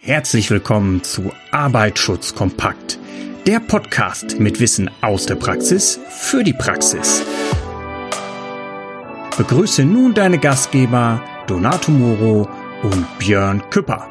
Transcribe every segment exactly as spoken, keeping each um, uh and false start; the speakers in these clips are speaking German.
Herzlich willkommen zu Arbeitsschutz kompakt, der Podcast mit Wissen aus der Praxis für die Praxis. Begrüße nun deine Gastgeber Donato Moro und Björn Küpper.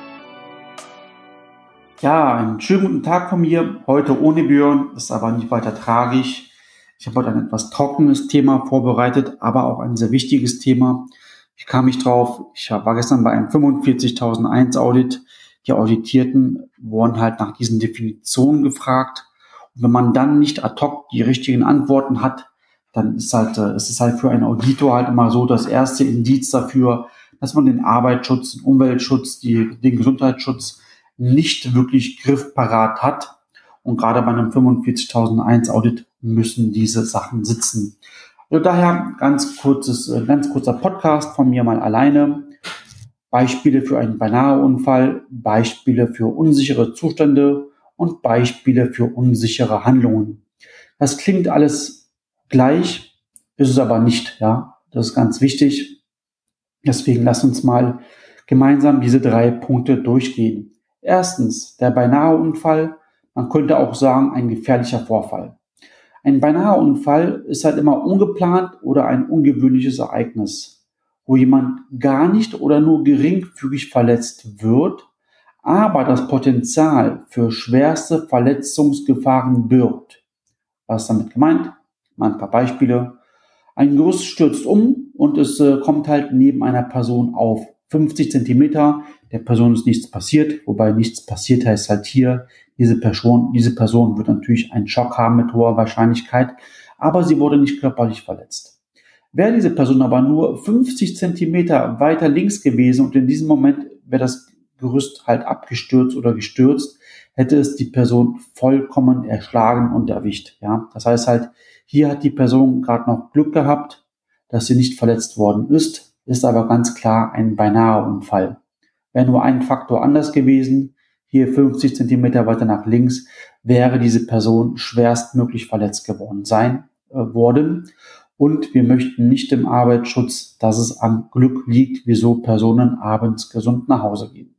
Ja, einen schönen guten Tag von mir. Heute ohne Björn, ist aber nicht weiter tragisch. Ich habe heute ein etwas trockenes Thema vorbereitet, aber auch ein sehr wichtiges Thema. Ich kam nicht drauf. Ich war gestern bei einem fünfundvierzigtausendeins Audit. Die Auditierten wurden halt nach diesen Definitionen gefragt. Und wenn man dann nicht ad hoc die richtigen Antworten hat, dann ist halt, äh, ist es halt für einen Auditor halt immer so das erste Indiz dafür, dass man den Arbeitsschutz, den Umweltschutz, die, den Gesundheitsschutz nicht wirklich griffparat hat. Und gerade bei einem fünfundvierzigtausendeins Audit müssen diese Sachen sitzen. Also daher ganz kurzes, ganz kurzer Podcast von mir mal alleine. Beispiele für einen Beinaheunfall, Beispiele für unsichere Zustände und Beispiele für unsichere Handlungen. Das klingt alles gleich, ist es aber nicht, ja. Das ist ganz wichtig. Deswegen lasst uns mal gemeinsam diese drei Punkte durchgehen. Erstens, der Beinaheunfall. Man könnte auch sagen, ein gefährlicher Vorfall. Ein Beinaheunfall ist halt immer ungeplant oder ein ungewöhnliches Ereignis, wo jemand gar nicht oder nur geringfügig verletzt wird, aber das Potenzial für schwerste Verletzungsgefahren birgt. Was ist damit gemeint? Mal ein paar Beispiele. Ein Gerüst stürzt um und es äh, kommt halt neben einer Person auf. fünfzig Zentimeter, der Person ist nichts passiert, wobei nichts passiert heißt halt hier, diese Person, diese Person wird natürlich einen Schock haben mit hoher Wahrscheinlichkeit, aber sie wurde nicht körperlich verletzt. Wäre diese Person aber nur fünfzig Zentimeter weiter links gewesen und in diesem Moment wäre das Gerüst halt abgestürzt oder gestürzt, hätte es die Person vollkommen erschlagen und erwischt. Ja, das heißt halt, hier hat die Person gerade noch Glück gehabt, dass sie nicht verletzt worden ist, ist aber ganz klar ein Beinaheunfall. Wäre nur ein Faktor anders gewesen, hier fünfzig Zentimeter weiter nach links, wäre diese Person schwerstmöglich verletzt geworden sein äh, worden. Und wir möchten nicht im Arbeitsschutz, dass es am Glück liegt, wieso Personen abends gesund nach Hause gehen.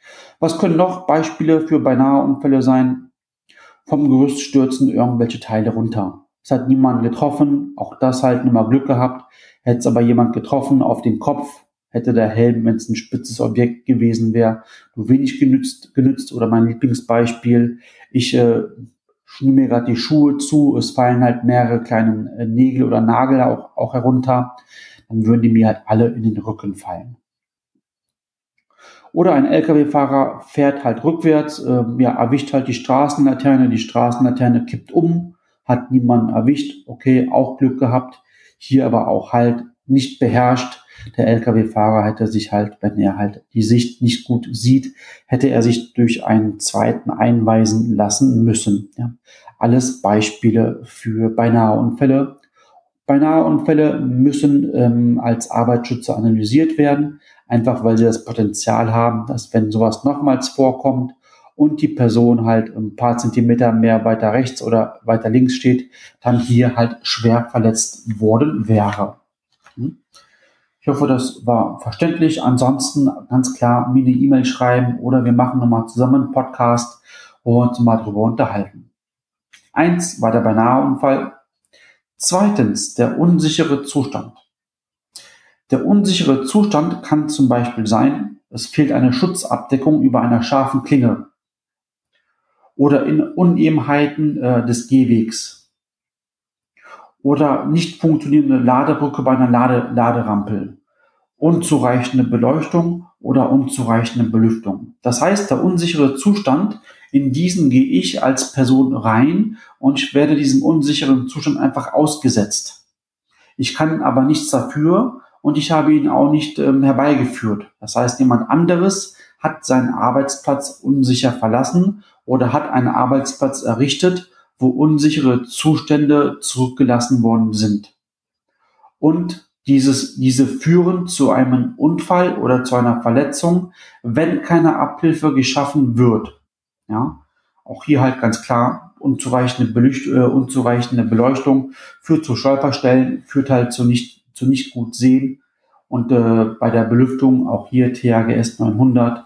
Was können noch Beispiele für Beinaheunfälle sein? Vom Gerüst stürzen irgendwelche Teile runter. Es hat niemanden getroffen, auch das halt nicht mal Glück gehabt. Hätte es aber jemand getroffen auf den Kopf, hätte der Helm, wenn es ein spitzes Objekt gewesen wäre, nur wenig genützt, genützt. Oder mein Lieblingsbeispiel, ich äh, schnür mir gerade die Schuhe zu, es fallen halt mehrere kleine äh, Nägel oder Nagel auch, auch herunter, dann würden die mir halt alle in den Rücken fallen. Oder ein L K W-Fahrer fährt halt rückwärts, äh, ja, erwischt halt die Straßenlaterne, die Straßenlaterne kippt um, hat niemanden erwischt, okay, auch Glück gehabt, hier aber auch halt nicht beherrscht. Der L K W-Fahrer hätte sich halt, wenn er halt die Sicht nicht gut sieht, hätte er sich durch einen zweiten einweisen lassen müssen. Ja. Alles Beispiele für Beinaheunfälle. Beinaheunfälle müssen ähm, als Arbeitsschützer analysiert werden, einfach weil sie das Potenzial haben, dass wenn sowas nochmals vorkommt und die Person halt ein paar Zentimeter mehr weiter rechts oder weiter links steht, dann hier halt schwer verletzt worden wäre. Ich hoffe, das war verständlich. Ansonsten ganz klar mir eine E-Mail schreiben oder wir machen nochmal zusammen einen Podcast und uns mal drüber unterhalten. Eins war der Beinaheunfall. Zweitens, der unsichere Zustand. Der unsichere Zustand kann zum Beispiel sein, es fehlt eine Schutzabdeckung über einer scharfen Klinge oder in Unebenheiten äh, des Gehwegs oder nicht funktionierende Ladebrücke bei einer Lade- Laderampel, unzureichende Beleuchtung oder unzureichende Belüftung. Das heißt, der unsichere Zustand, in diesen gehe ich als Person rein und ich werde diesem unsicheren Zustand einfach ausgesetzt. Ich kann aber nichts dafür und ich habe ihn auch nicht ähm, herbeigeführt. Das heißt, jemand anderes hat seinen Arbeitsplatz unsicher verlassen oder hat einen Arbeitsplatz errichtet, wo unsichere Zustände zurückgelassen worden sind. Und dieses, diese führen zu einem Unfall oder zu einer Verletzung, wenn keine Abhilfe geschaffen wird. Ja, auch hier halt ganz klar, unzureichende, Beleucht- äh, unzureichende Beleuchtung führt zu Stolperstellen, führt halt zu nicht, zu nicht gut sehen. Und äh, bei der Belüftung, auch hier T H G S neunhundert,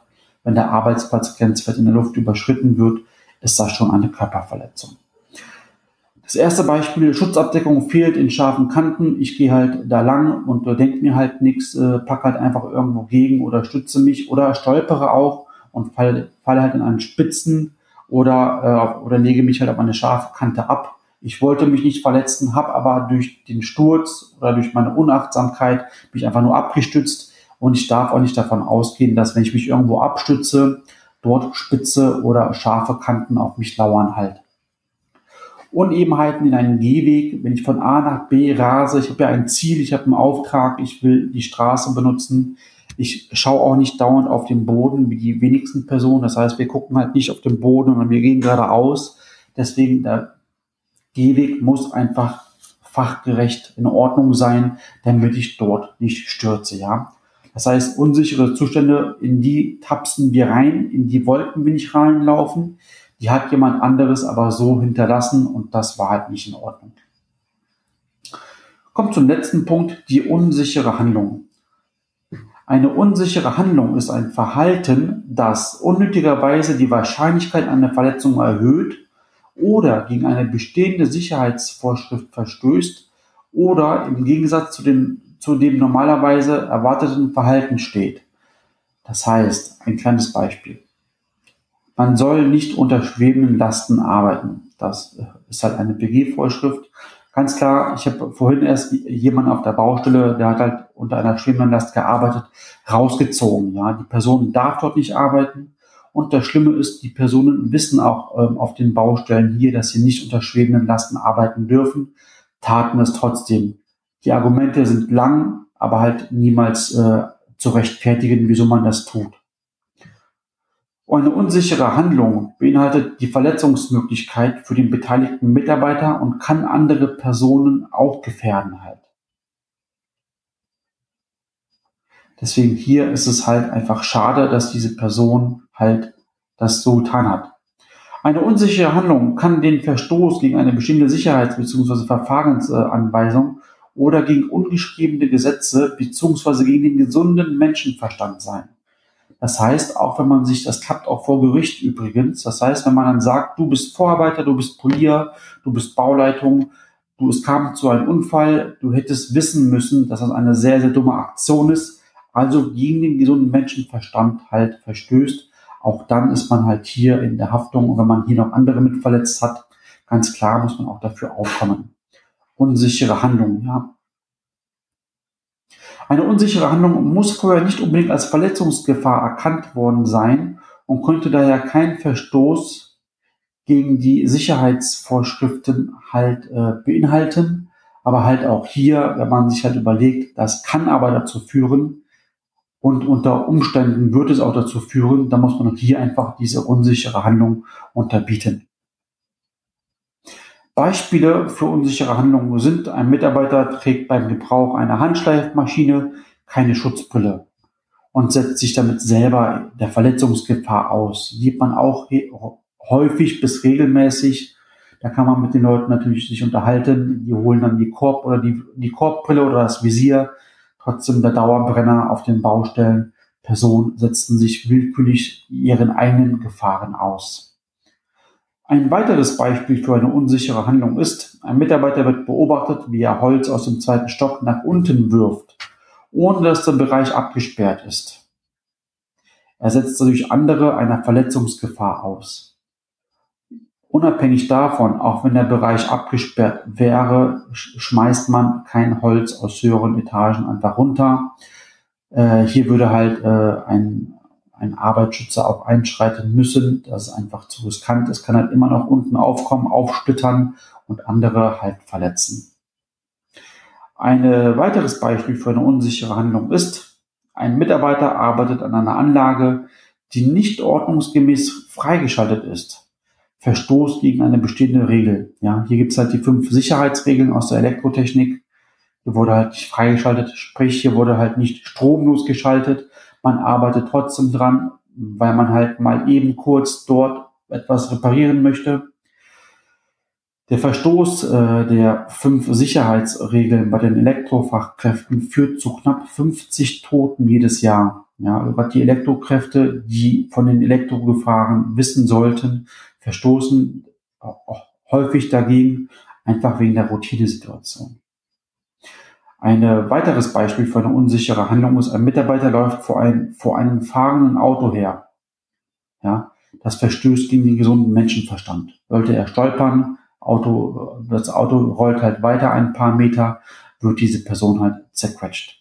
wenn der Arbeitsplatzgrenzwert in der Luft überschritten wird, ist das schon eine Körperverletzung. Das erste Beispiel, Schutzabdeckung fehlt in scharfen Kanten. Ich gehe halt da lang und äh, denke mir halt nichts, äh, packe halt einfach irgendwo gegen oder stütze mich oder stolpere auch und falle fall halt in einen Spitzen oder, äh, oder lege mich halt auf eine scharfe Kante ab. Ich wollte mich nicht verletzen, habe aber durch den Sturz oder durch meine Unachtsamkeit mich einfach nur abgestützt und ich darf auch nicht davon ausgehen, dass wenn ich mich irgendwo abstütze, dort spitze oder scharfe Kanten auf mich lauern halt. Unebenheiten in einem Gehweg, wenn ich von A nach B rase, ich habe ja ein Ziel, ich habe einen Auftrag, ich will die Straße benutzen, ich schaue auch nicht dauernd auf den Boden wie die wenigsten Personen, das heißt, wir gucken halt nicht auf den Boden, sondern wir gehen geradeaus, deswegen der Gehweg muss einfach fachgerecht in Ordnung sein, damit ich dort nicht stürze, ja. Das heißt, unsichere Zustände, in die tapsen wir rein, in die wollten wir nicht reinlaufen, die hat jemand anderes aber so hinterlassen und das war halt nicht in Ordnung. Kommt zum letzten Punkt, die unsichere Handlung. Eine unsichere Handlung ist ein Verhalten, das unnötigerweise die Wahrscheinlichkeit einer Verletzung erhöht oder gegen eine bestehende Sicherheitsvorschrift verstößt oder im Gegensatz zu dem, zu dem normalerweise erwarteten Verhalten steht. Das heißt, ein kleines Beispiel. Man soll nicht unter schwebenden Lasten arbeiten. Das ist halt eine B G-Vorschrift. Ganz klar, ich habe vorhin erst jemanden auf der Baustelle, der hat halt unter einer schwebenden Last gearbeitet, rausgezogen. Ja, die Person darf dort nicht arbeiten. Und das Schlimme ist, die Personen wissen auch ähm, auf den Baustellen hier, dass sie nicht unter schwebenden Lasten arbeiten dürfen, taten es trotzdem. Die Argumente sind lang, aber halt niemals äh, zu rechtfertigen, wieso man das tut. Eine unsichere Handlung beinhaltet die Verletzungsmöglichkeit für den beteiligten Mitarbeiter und kann andere Personen auch gefährden halt. Deswegen hier ist es halt einfach schade, dass diese Person halt das so getan hat. Eine unsichere Handlung kann den Verstoß gegen eine bestimmte Sicherheits- bzw. Verfahrensanweisung oder gegen ungeschriebene Gesetze bzw. gegen den gesunden Menschenverstand sein. Das heißt, auch wenn man sich, das klappt auch vor Gericht übrigens, das heißt, wenn man dann sagt, du bist Vorarbeiter, du bist Polier, du bist Bauleitung, du, es kam zu einem Unfall, du hättest wissen müssen, dass das eine sehr, sehr dumme Aktion ist, also gegen den gesunden Menschenverstand halt verstößt, auch dann ist man halt hier in der Haftung und wenn man hier noch andere mit verletzt hat, ganz klar muss man auch dafür aufkommen. Unsichere Handlung, ja. Eine unsichere Handlung muss vorher nicht unbedingt als Verletzungsgefahr erkannt worden sein und könnte daher keinen Verstoß gegen die Sicherheitsvorschriften halt äh, beinhalten. Aber halt auch hier, wenn man sich halt überlegt, das kann aber dazu führen und unter Umständen wird es auch dazu führen, dann muss man hier einfach diese unsichere Handlung unterbieten. Beispiele für unsichere Handlungen sind, ein Mitarbeiter trägt beim Gebrauch einer Handschleifmaschine keine Schutzbrille und setzt sich damit selber der Verletzungsgefahr aus. Sieht man auch häufig bis regelmäßig. Da kann man mit den Leuten natürlich sich unterhalten. Die holen dann die Korb oder die, die Korbbrille oder das Visier. Trotzdem der Dauerbrenner auf den Baustellen. Personen setzen sich willkürlich ihren eigenen Gefahren aus. Ein weiteres Beispiel für eine unsichere Handlung ist, ein Mitarbeiter wird beobachtet, wie er Holz aus dem zweiten Stock nach unten wirft, ohne dass der Bereich abgesperrt ist. Er setzt dadurch andere einer Verletzungsgefahr aus. Unabhängig davon, auch wenn der Bereich abgesperrt wäre, schmeißt man kein Holz aus höheren Etagen einfach runter. Äh, hier würde halt äh, ein ein Arbeitsschützer auch einschreiten müssen. Das ist einfach zu riskant. Es kann halt immer noch unten aufkommen, aufsplittern und andere halt verletzen. Ein weiteres Beispiel für eine unsichere Handlung ist, ein Mitarbeiter arbeitet an einer Anlage, die nicht ordnungsgemäß freigeschaltet ist. Verstoß gegen eine bestehende Regel. Ja, hier gibt es halt die fünf Sicherheitsregeln aus der Elektrotechnik. Hier wurde halt nicht freigeschaltet, sprich hier wurde halt nicht stromlos geschaltet. Man arbeitet trotzdem dran, weil man halt mal eben kurz dort etwas reparieren möchte. Der Verstoß äh, der fünf Sicherheitsregeln bei den Elektrofachkräften führt zu knapp fünfzig Toten jedes Jahr. Ja, also gerade die Elektrokräfte, die von den Elektrogefahren wissen sollten, verstoßen auch häufig dagegen, einfach wegen der Routinesituation. Ein weiteres Beispiel für eine unsichere Handlung ist, ein Mitarbeiter läuft vor, ein, vor einem fahrenden Auto her. Ja, das verstößt gegen den gesunden Menschenverstand. Sollte er stolpern, Auto, das Auto rollt halt weiter ein paar Meter, wird diese Person halt zerquetscht.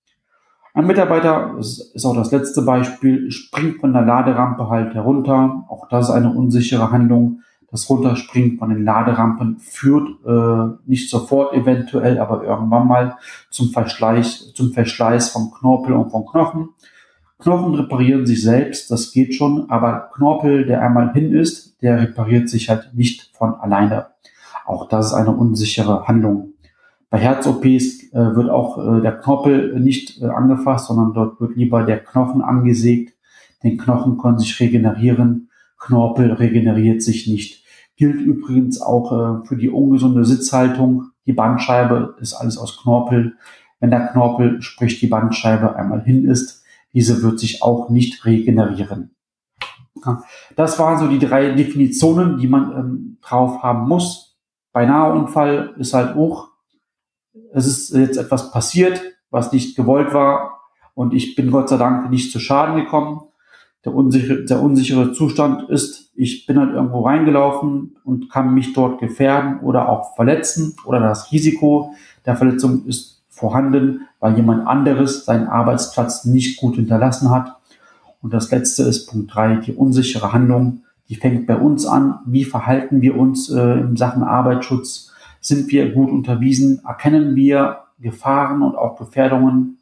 Ein Mitarbeiter, das ist auch das letzte Beispiel, springt von der Laderampe halt herunter. Auch das ist eine unsichere Handlung. Das Runterspringen von den Laderampen führt äh, nicht sofort eventuell, aber irgendwann mal zum Verschleiß, zum Verschleiß von Knorpel und von Knochen. Knochen reparieren sich selbst, das geht schon, aber Knorpel, der einmal hin ist, der repariert sich halt nicht von alleine. Auch das ist eine unsichere Handlung. Bei Herz-O Ps äh, wird auch äh, der Knorpel nicht äh, angefasst, sondern dort wird lieber der Knochen angesägt. Den Knochen können sich regenerieren, Knorpel regeneriert sich nicht. Gilt übrigens auch äh, für die ungesunde Sitzhaltung. Die Bandscheibe ist alles aus Knorpel. Wenn der Knorpel, sprich die Bandscheibe, einmal hin ist, diese wird sich auch nicht regenerieren. Ja, das waren so die drei Definitionen, die man ähm, drauf haben muss. Bei Nahunfall ist halt auch, es ist jetzt etwas passiert, was nicht gewollt war und ich bin Gott sei Dank nicht zu Schaden gekommen. Der unsichere, der unsichere Zustand ist, ich bin halt irgendwo reingelaufen und kann mich dort gefährden oder auch verletzen oder das Risiko der Verletzung ist vorhanden, weil jemand anderes seinen Arbeitsplatz nicht gut hinterlassen hat. Und das letzte ist Punkt drei, die unsichere Handlung. Die fängt bei uns an. Wie verhalten wir uns äh, in Sachen Arbeitsschutz? Sind wir gut unterwiesen? Erkennen wir Gefahren und auch Gefährdungen?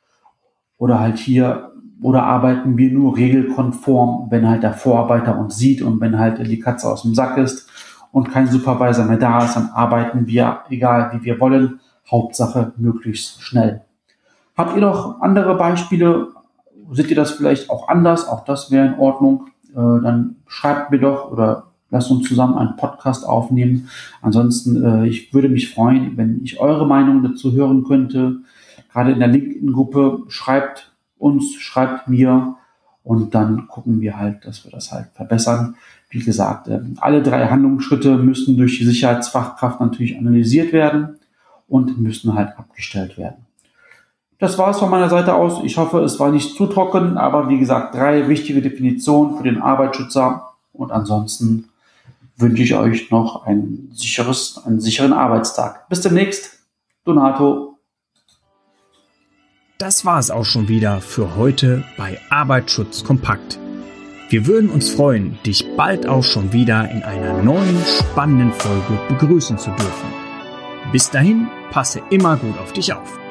Oder halt hier, oder arbeiten wir nur regelkonform, wenn halt der Vorarbeiter uns sieht und wenn halt die Katze aus dem Sack ist und kein Supervisor mehr da ist, dann arbeiten wir, egal wie wir wollen, Hauptsache möglichst schnell. Habt ihr noch andere Beispiele? Seht ihr das vielleicht auch anders? Auch das wäre in Ordnung. Äh, dann schreibt mir doch oder lasst uns zusammen einen Podcast aufnehmen. Ansonsten, äh, ich würde mich freuen, wenn ich eure Meinung dazu hören könnte. Gerade in der LinkedIn-Gruppe schreibt uns, schreibt mir und dann gucken wir halt, dass wir das halt verbessern. Wie gesagt, äh, alle drei Handlungsschritte müssen durch die Sicherheitsfachkraft natürlich analysiert werden und müssen halt abgestellt werden. Das war es von meiner Seite aus. Ich hoffe, es war nicht zu trocken, aber wie gesagt, drei wichtige Definitionen für den Arbeitsschützer und ansonsten wünsche ich euch noch ein sicheres, einen sicheren Arbeitstag. Bis demnächst, Donato. Das war es auch schon wieder für heute bei Arbeitsschutz kompakt. Wir würden uns freuen, dich bald auch schon wieder in einer neuen spannenden Folge begrüßen zu dürfen. Bis dahin, passe immer gut auf dich auf.